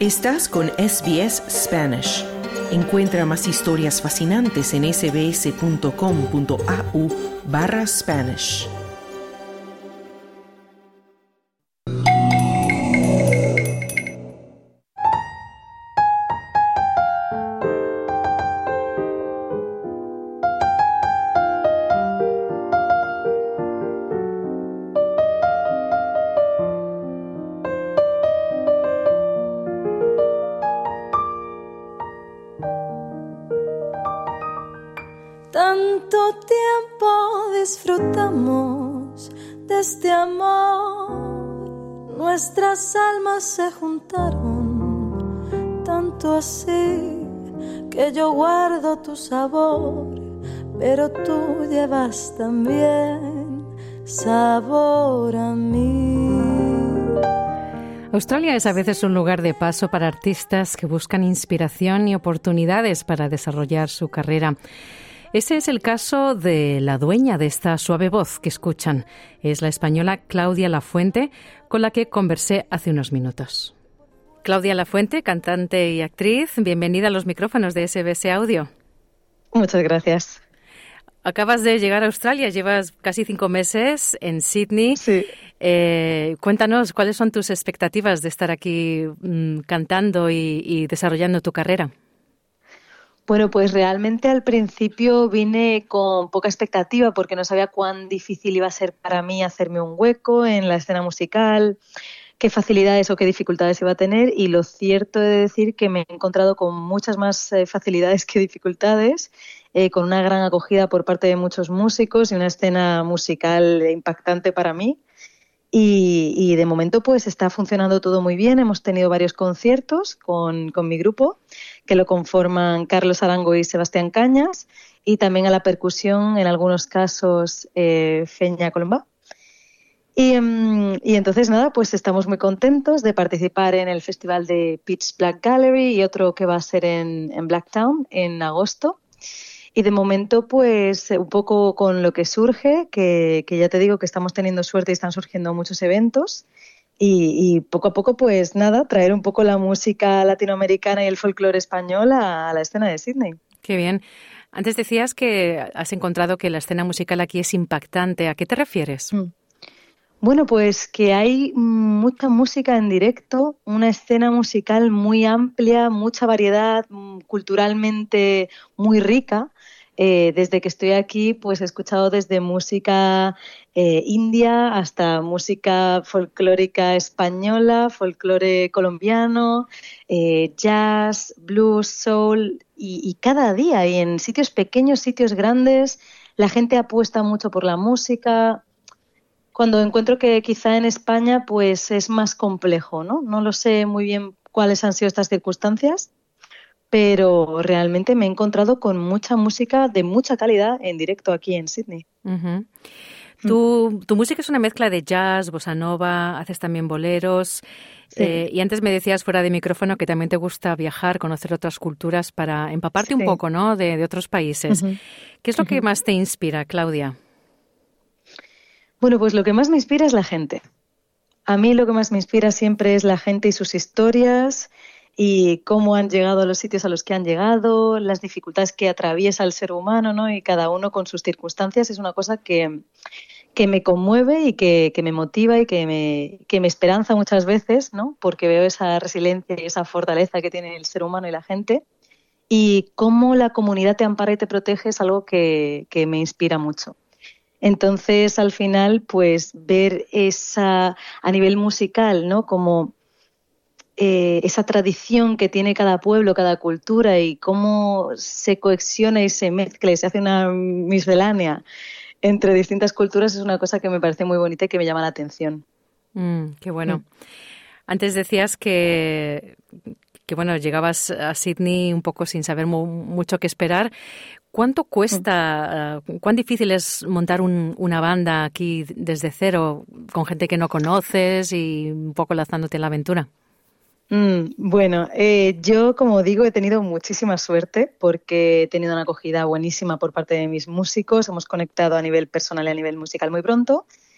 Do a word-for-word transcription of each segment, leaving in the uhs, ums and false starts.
Estás con S B S Spanish. Encuentra más historias fascinantes en sbs.com.au barra Spanish. Tanto tiempo disfrutamos de este amor, nuestras almas se juntaron, tanto así que yo guardo tu sabor, pero tú llevas también sabor a mí. Australia es a veces un lugar de paso para artistas que buscan inspiración y oportunidades para desarrollar su carrera. Ese es el caso de la dueña de esta suave voz que escuchan. Es la española Claudia Lafuente, con la que conversé hace unos minutos. Claudia Lafuente, cantante y actriz, bienvenida a los micrófonos de S B S Audio. Muchas gracias. Acabas de llegar a Australia, llevas casi cinco meses en Sydney. Sí. Eh, cuéntanos, ¿cuáles son tus expectativas de estar aquí mmm, cantando y, y desarrollando tu carrera? Bueno, pues realmente al principio vine con poca expectativa porque no sabía cuán difícil iba a ser para mí hacerme un hueco en la escena musical, qué facilidades o qué dificultades iba a tener, y lo cierto es de decir que me he encontrado con muchas más eh, facilidades que dificultades, eh, con una gran acogida por parte de muchos músicos y una escena musical impactante para mí. Y, y de momento pues está funcionando todo muy bien. Hemos tenido varios conciertos con, con mi grupo, que lo conforman Carlos Arango y Sebastián Cañas, y también a la percusión, en algunos casos, eh, Feña Colomba. Y, um, y entonces nada, pues estamos muy contentos de participar en el festival de Pitch Black Gallery y otro que va a ser en, en Blacktown en agosto. Y de momento, pues, un poco con lo que surge, que, que ya te digo que estamos teniendo suerte y están surgiendo muchos eventos. Y, y poco a poco, pues nada, traer un poco la música latinoamericana y el folclore español a, a la escena de Sydney. Qué bien. Antes decías que has encontrado que la escena musical aquí es impactante. ¿A qué te refieres? Mm. Bueno, pues que hay mucha música en directo, una escena musical muy amplia, mucha variedad, culturalmente muy rica. Eh, desde que estoy aquí, pues he escuchado desde música eh, india hasta música folclórica española, folclore colombiano, eh, jazz, blues, soul, y, y cada día, y en sitios pequeños, sitios grandes, la gente apuesta mucho por la música. Cuando encuentro que quizá en España pues es más complejo, ¿no? No lo sé muy bien cuáles han sido estas circunstancias, pero realmente me he encontrado con mucha música de mucha calidad en directo aquí en Sydney. Uh-huh. Tu, tu música es una mezcla de jazz, bossa nova, haces también boleros. Sí. Eh, y antes me decías fuera de micrófono que también te gusta viajar, conocer otras culturas para empaparte sí. un poco, ¿no? de, de otros países. Uh-huh. ¿Qué es lo uh-huh. que más te inspira, Claudia? Bueno, pues lo que más me inspira es la gente. A mí lo que más me inspira siempre es la gente y sus historias y cómo han llegado a los sitios a los que han llegado, las dificultades que atraviesa el ser humano, ¿no? Y cada uno con sus circunstancias es una cosa que, que me conmueve y que, que me motiva y que me, que me esperanza muchas veces, ¿no? Porque veo esa resiliencia y esa fortaleza que tiene el ser humano y la gente. Y cómo la comunidad te ampara y te protege es algo que, que me inspira mucho. Entonces, al final, pues ver esa, a nivel musical, ¿no? Como eh, esa tradición que tiene cada pueblo, cada cultura y cómo se cohesiona y se mezcla y se hace una miscelánea entre distintas culturas es una cosa que me parece muy bonita y que me llama la atención. Mm, qué bueno. Mm. Antes decías que, que, bueno, llegabas a Sydney un poco sin saber mu- mucho qué esperar. ¿Cuánto cuesta, uh, cuán difícil es montar un, una banda aquí desde cero, con gente que no conoces y un poco lanzándote en la aventura? Mm, bueno, eh, yo, como digo, he tenido muchísima suerte porque he tenido una acogida buenísima por parte de mis músicos. Hemos conectado a nivel personal y a nivel musical muy pronto.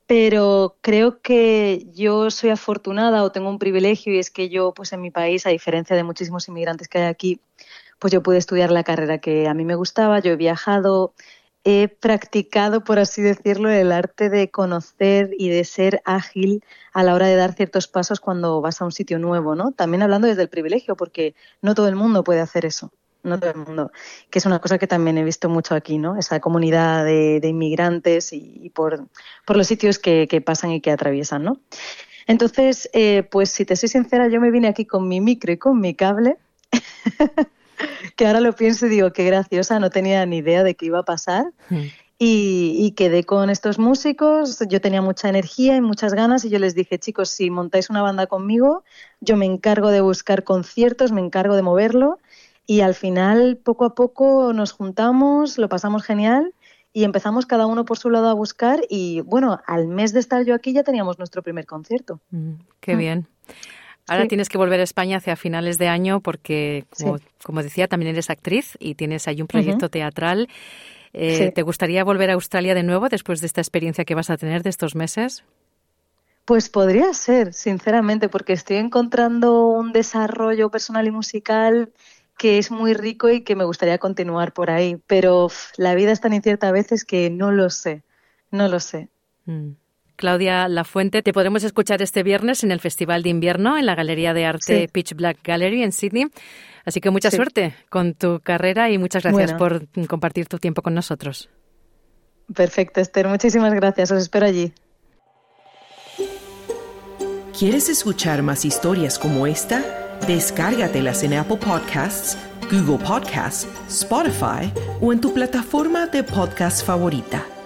pero creo que yo soy afortunada o tengo un privilegio, y es que yo, pues en mi país, a diferencia de muchísimos inmigrantes que hay aquí, pues yo pude estudiar la carrera que a mí me gustaba, yo he viajado, he practicado, por así decirlo, el arte de conocer y de ser ágil a la hora de dar ciertos pasos cuando vas a un sitio nuevo, ¿no? También hablando desde el privilegio, porque no todo el mundo puede hacer eso, no todo el mundo, que es una cosa que también he visto mucho aquí, ¿no? Esa comunidad de, de inmigrantes y, y por, por los sitios que, que pasan y que atraviesan, ¿no? Entonces, eh, pues si te soy sincera, yo me vine aquí con mi micro y con mi cable, que ahora lo pienso y digo, qué graciosa, no tenía ni idea de qué iba a pasar. Mm. Y, y quedé con estos músicos, yo tenía mucha energía y muchas ganas y yo les dije, chicos, si montáis una banda conmigo, yo me encargo de buscar conciertos, me encargo de moverlo, y al final, poco a poco, nos juntamos, lo pasamos genial y empezamos cada uno por su lado a buscar, y bueno, al mes de estar yo aquí ya teníamos nuestro primer concierto. Mm, qué mm. bien. Ahora sí. Tienes que volver a España hacia finales de año porque, como, sí. como decía, también eres actriz y tienes ahí un proyecto uh-huh. teatral. Eh, sí. ¿Te gustaría volver a Australia de nuevo después de esta experiencia que vas a tener de estos meses? Pues podría ser, sinceramente, porque estoy encontrando un desarrollo personal y musical que es muy rico y que me gustaría continuar por ahí. Pero uf, la vida es tan incierta a veces que no lo sé, no lo sé. Mm. Claudia Lafuente, te podremos escuchar este viernes en el Festival de Invierno en la Galería de Arte sí. Pitch Black Gallery en Sydney. Así que mucha sí. suerte con tu carrera y muchas gracias bueno. por compartir tu tiempo con nosotros. Perfecto, Esther. Muchísimas gracias. Os espero allí. ¿Quieres escuchar más historias como esta? Descárgatelas en Apple Podcasts, Google Podcasts, Spotify o en tu plataforma de podcast favorita.